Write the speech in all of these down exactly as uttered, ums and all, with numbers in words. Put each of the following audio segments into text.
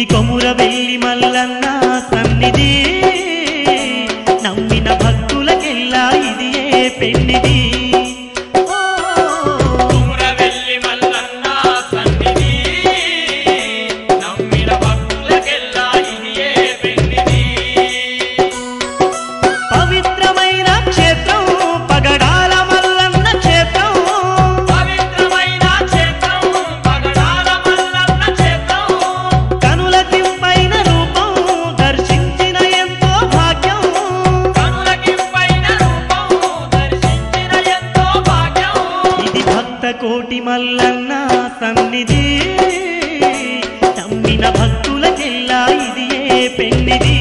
ఇది కొమురవెల్లి మల్లన్న సన్నిధి నమ్మిన భక్తులకెల్లా ఇది ఏ పెన్నిది కొమురవెల్లి మల్లన్న సన్నిధి నమ్మిన భక్తులకెల్లా ఇది ఏ పెన్నిది పవిత్రమైన క్షేత్రం పగడాల మల్లన్న క్షేత్రం పవిత్రమైన క్షేత్రం పగడాల మల్లన్న క్షేత్రం కనులకింపైన రూపం దర్శించిన ఎంతో భాగ్యం కనులకింపైన రూపం దర్శించిన ఎంతో భాగ్యం ఇది భక్త కోటి మల్లన్న సన్నిధి నమ్మిన భక్తులకెల్లా ఇది ఏ పెన్నిది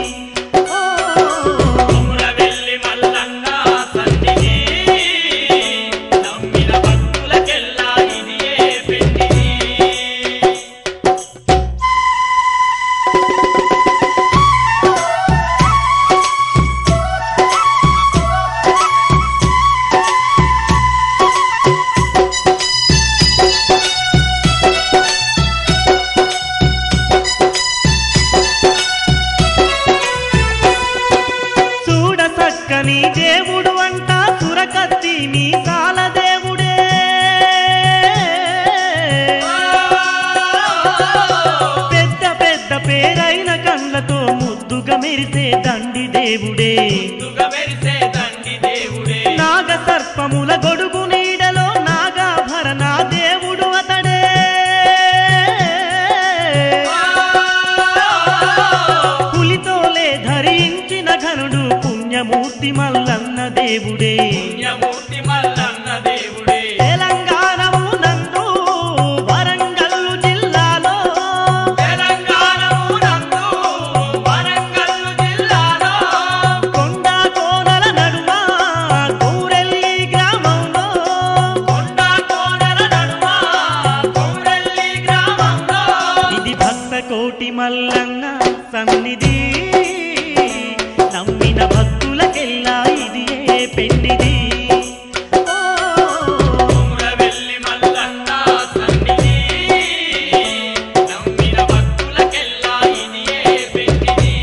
కొమురవెల్లి మల్లన్న సన్నిధి నమ్మిన భక్తులకెల్లా ఇది ఏ పెన్నిది చూడ చక్కని దేవుడు అంట సురకత్తి మీసాల దేవుడే పెద్ద పెద్ద పేరైన కళ్ళతో ముద్దుగా మెరిసే దండి దేవుడే ముందుగా మెరిసే దండి దేవుడే నాగ సర్పముల గొడుగు నీడలో నాగాభరణ దేవుడు అతడే పులితోలే ధరించిన ఘనుడు పుణ్యమూర్తి మల్లన్న దేవుడే పుణ్యమూర్తి మల్లన్న దేవుడే తెలంగాణము నందు వరంగల్లు జిల్లాలో తెలంగాణము నందు వరంగల్లు జిల్లాలో కొండ కోనల నడుమ గౌరెల్లి గ్రామంలో కొండ కోనల నడుమ కొమురవెల్లి గ్రామంలో ఇది భక్త కోటి మల్లన్న సన్నిధి నమ్మిన భక్తులకెల్లా ఇది ఏ పెన్నిది కొమురవెల్లి మల్లన్న సన్నిధి నమ్మిన భక్తులకెల్లా ఇది ఏ పెన్నిది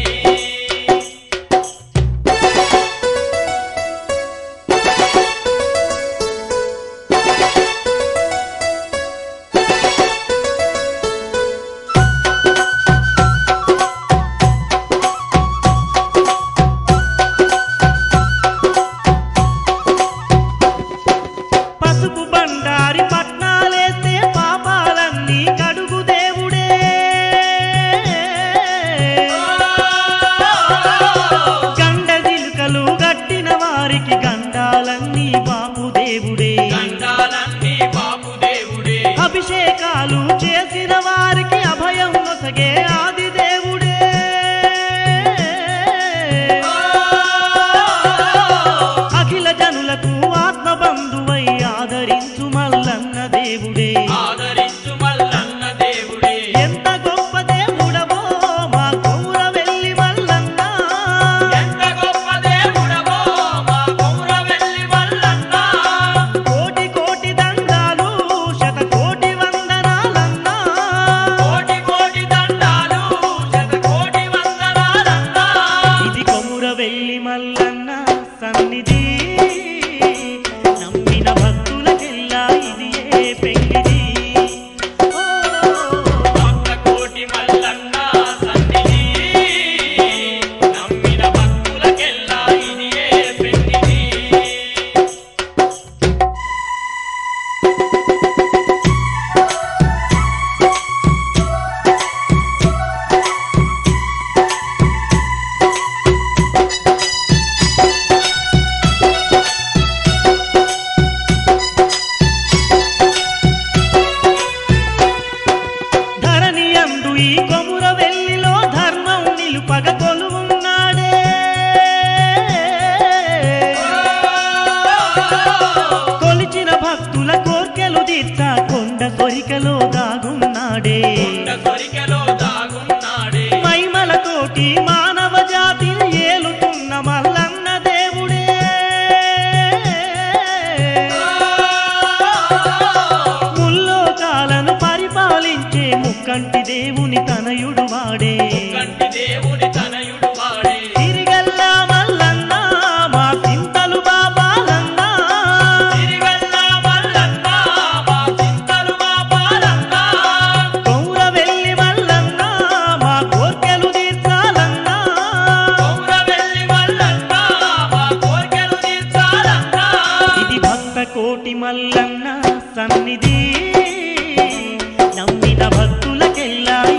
పసుపు బండారి పట్నాలేస్తే పాపాలన్నీ కడుగు దేవుడే గండ జిలుకలు గట్టిన వారికి గండాలన్నీ బాపు దేవుడే గండాలన్నీ బాపు దేవుడే అభిషేకాలు చేసిన వారికి అభయం నొసగే ఆది దేవుడే అఖిల జనులకు ఆత్మబంధువై ఆదరించు మల్లన్న దేవుడే ఆదరించు మల్లన్న దేవుడే ఎంత గొప్ప దేవుడవో మా కొమురవెల్లి మల్లన్న ఎంత గొప్ప దేవుడవో మా కొమురవెల్లి మల్లన్న కోటి కోటి దండాలు శతకోటి వందనాలన్నా కోటి కోటి దండాలు శతకోటి వందనాలన్నా ఇది కొమురవెల్లి మల్లన్న సన్నిధి నమ్మిన భక్తులకెల్లా ఇది ఏ పెన్నిది భక్త కోటి మల్లన్న సన్నిధి నమ్మిన భక్తులకెల్లా ఇది ఏ పెన్నిది ధరణి అందు ఈ కొమురవెల్లిలో ధర్మం నిలుపగ కొలువున్నాడే కొలిచిన భక్తుల కోర్కెలు తీర్చా కొండ కొరికలో దాగున్నాడే కొండ కొరికెలో దాగున్నాడే మైమలతోటి మానవ జాతిని ఏలుతున్న మల్లన్న దేవుడే ముల్లోకాలను పరిపాలించే ముక్కంటి దేవుడే దేవుని తనయుడు వాడే కంటి దేవుని తనయుడు వాడే తిరిగల్ల మల్లన్న మా చింతలు బాబాలన్న తిరిగల్ల మల్లన్న మా చింతలు బాబాలన్న కౌరవెల్లి మల్లన్న మా కోర్కెలు తీర్చాలన్న కౌరవెల్లి మల్లన్న మా కోర్కెలు తీర్చాలన్న ఇది భక్త కోటి మల్లన్న సన్నిధి నమ్మిన భక్తులకెల్లా